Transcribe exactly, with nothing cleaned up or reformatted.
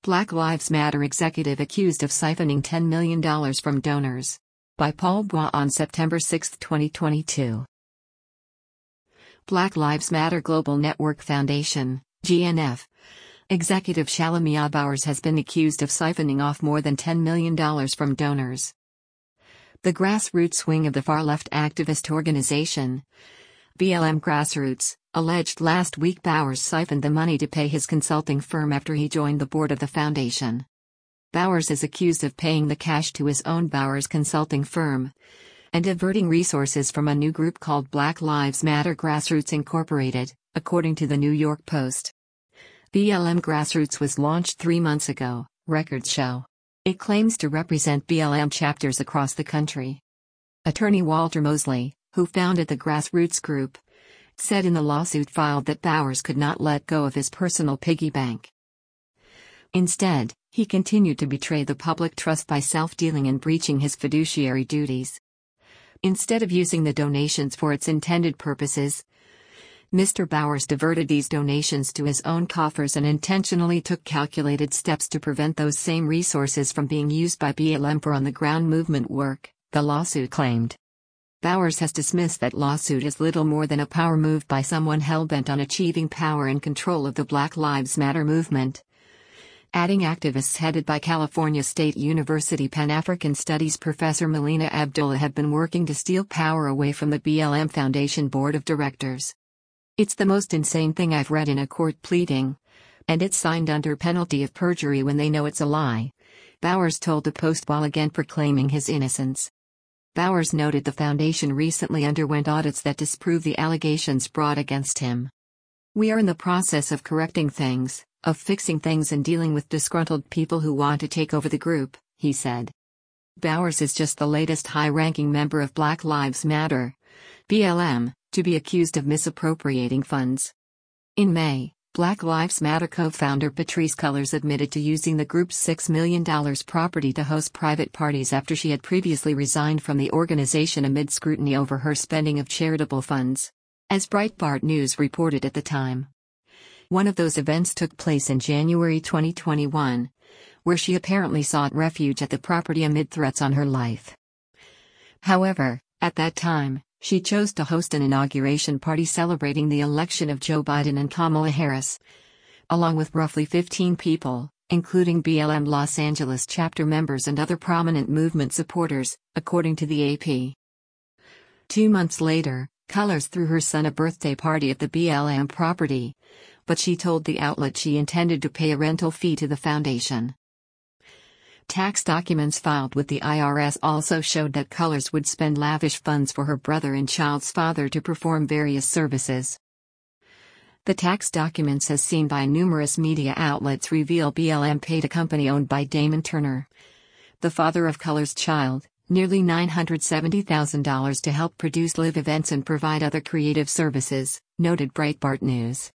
Black Lives Matter executive accused of siphoning ten million dollars from donors. By Paul Bois on September sixth, twenty twenty-two. Black Lives Matter Global Network Foundation, G N F. Executive Shalomyah Bowers has been accused of siphoning off more than ten million dollars from donors. The grassroots wing of the far-left activist organization, B L M Grassroots, alleged last week Bowers siphoned the money to pay his consulting firm after he joined the board of the foundation. Bowers is accused of paying the cash to his own Bowers consulting firm and diverting resources from a new group called Black Lives Matter Grassroots Incorporated, according to the New York Post. B L M Grassroots was launched three months ago, records show. It claims to represent B L M chapters across the country. Attorney Walter Mosley, who founded the Grassroots Group, said in the lawsuit filed that Bowers could not let go of his personal piggy bank. Instead, he continued to betray the public trust by self-dealing and breaching his fiduciary duties. Instead of using the donations for its intended purposes, Mister Bowers diverted these donations to his own coffers and intentionally took calculated steps to prevent those same resources from being used by B L M for on-the-ground movement work, the lawsuit claimed. Bowers has dismissed that lawsuit as little more than a power move by someone hell-bent on achieving power and control of the Black Lives Matter movement, adding activists headed by California State University Pan-African Studies professor Melina Abdullah have been working to steal power away from the B L M Foundation Board of Directors. It's the most insane thing I've read in a court pleading, and it's signed under penalty of perjury when they know it's a lie, Bowers told the Post while again proclaiming his innocence. Bowers noted the foundation recently underwent audits that disprove the allegations brought against him. "We are in the process of correcting things, of fixing things and dealing with disgruntled people who want to take over the group," he said. Bowers is just the latest high-ranking member of Black Lives Matter, B L M, to be accused of misappropriating funds. In May, Black Lives Matter co-founder Patrisse Cullors admitted to using the group's six million dollars property to host private parties after she had previously resigned from the organization amid scrutiny over her spending of charitable funds, as Breitbart News reported at the time. One of those events took place in January twenty twenty-one, where she apparently sought refuge at the property amid threats on her life. However, at that time, she chose to host an inauguration party celebrating the election of Joe Biden and Kamala Harris, along with roughly fifteen people, including B L M Los Angeles chapter members and other prominent movement supporters, according to the A P. Two months later, Cullors threw her son a birthday party at the B L M property, but she told the outlet she intended to pay a rental fee to the foundation. Tax documents filed with the I R S also showed that Cullors would spend lavish funds for her brother and child's father to perform various services. The tax documents, as seen by numerous media outlets, reveal B L M paid a company owned by Damon Turner, the father of Cullors' child, nearly nine hundred seventy thousand dollars to help produce live events and provide other creative services, noted Breitbart News.